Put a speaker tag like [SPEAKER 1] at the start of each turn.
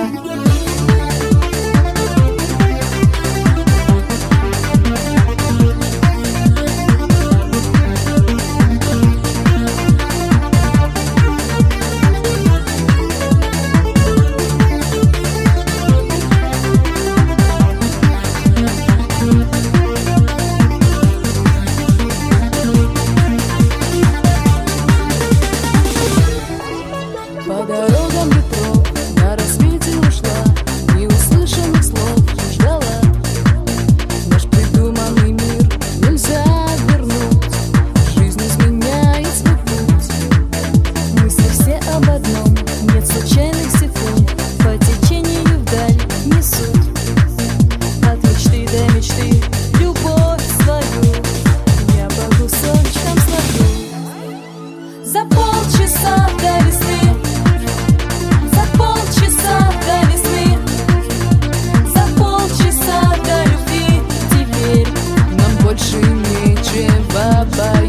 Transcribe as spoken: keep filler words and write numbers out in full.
[SPEAKER 1] По дорогам метро на рассвете ушла, неуслышанных слов ждала. Наш придуманный мир нельзя вернуть, жизнь изменяет свой путь. Мысли все об одном, нет случайных секунд, по течению вдаль несут. От мечты до мечты любовь свою я по кусочкам словлю. За полчаса до весны, за полчаса до весны, за полчаса до любви. Теперь нам больше нечего бояться.